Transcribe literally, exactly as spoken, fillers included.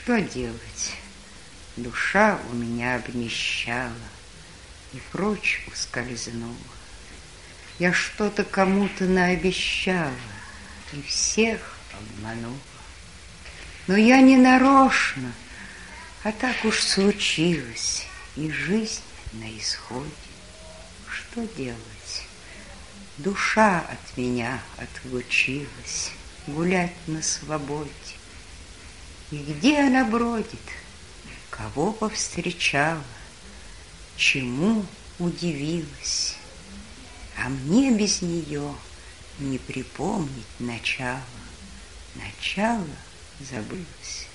Что делать? Душа у меня обнищала и прочь ускользнула. Я что-то кому-то наобещала и всех обманула. Но я не нарочно, а так уж случилось, и жизнь на исходе. Что делать? Душа от меня отлучилась гулять на свободе. И где она бродит? Кого повстречала? Чему удивилась? А мне без нее не припомнить начало. Начало забылось.